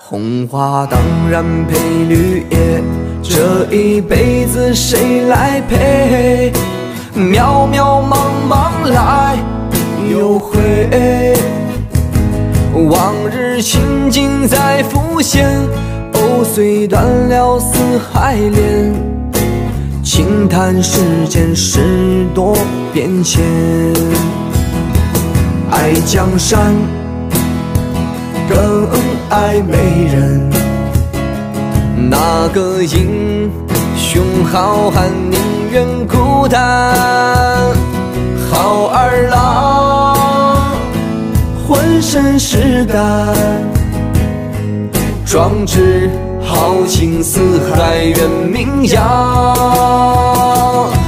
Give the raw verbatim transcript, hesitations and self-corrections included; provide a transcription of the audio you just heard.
红花当然配绿叶，这一辈子谁来陪？渺渺茫茫来又回，往日情景再浮现，藕虽断了丝还连，轻叹世间事多变迁。爱江山更爱美人，哪个英雄好汉宁愿孤单？好儿郎浑身是胆，壮志豪情四海远名扬。